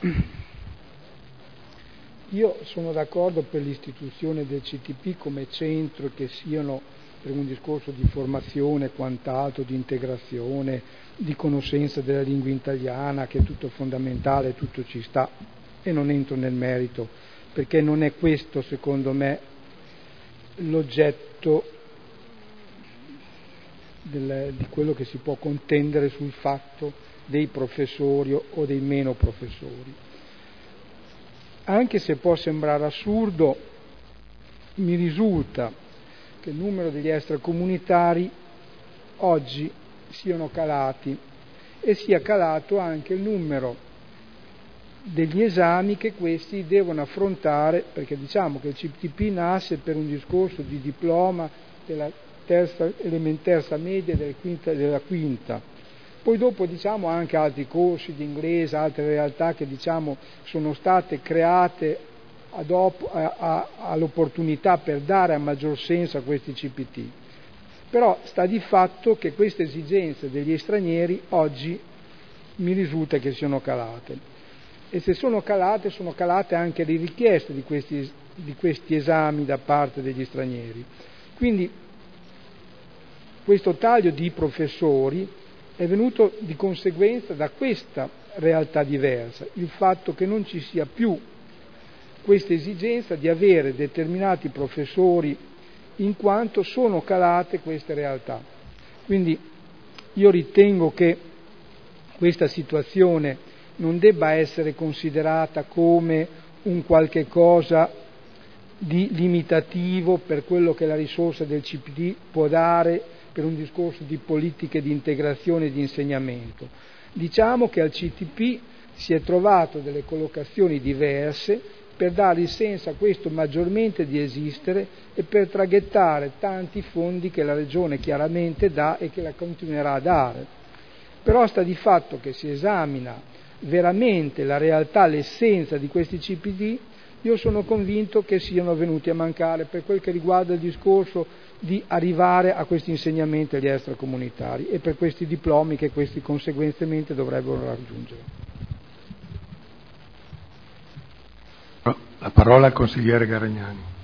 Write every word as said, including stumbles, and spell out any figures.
io sono d'accordo per l'istituzione del C T P come centro, che siano per un discorso di formazione, quant'altro, di integrazione, di conoscenza della lingua italiana, che è tutto fondamentale, tutto ci sta, e non entro nel merito, perché non è questo, secondo me, l'oggetto del, di quello che si può contendere sul fatto dei professori o dei meno professori. Anche se può sembrare assurdo, mi risulta che il numero degli extracomunitari oggi siano calati e sia calato anche il numero degli esami che questi devono affrontare, perché diciamo che il C T P nasce per un discorso di diploma della terza elementare, terza media e della quinta, della quinta. Poi dopo diciamo anche altri corsi di inglese, altre realtà che diciamo sono state create ad op- a, a, all'opportunità per dare a maggior senso a questi C P T. Però sta di fatto che queste esigenze degli stranieri oggi mi risulta che siano calate. E se sono calate, sono calate anche le richieste di questi, di questi esami da parte degli stranieri. Quindi questo taglio di professori è venuto di conseguenza da questa realtà diversa, il fatto che non ci sia più questa esigenza di avere determinati professori in quanto sono calate queste realtà. Quindi io ritengo che questa situazione non debba essere considerata come un qualche cosa di limitativo per quello che la risorsa del C P D può dare per un discorso di politiche di integrazione e di insegnamento. Diciamo che al C T P si è trovato delle collocazioni diverse per dare il senso a questo maggiormente di esistere e per traghettare tanti fondi che la Regione chiaramente dà e che la continuerà a dare. Però sta di fatto che si esamina veramente la realtà, l'essenza di questi C P D, io sono convinto che siano venuti a mancare per quel che riguarda il discorso di arrivare a questi insegnamenti agli extracomunitari e per questi diplomi che questi conseguentemente dovrebbero raggiungere. La parola al consigliere Garagnani.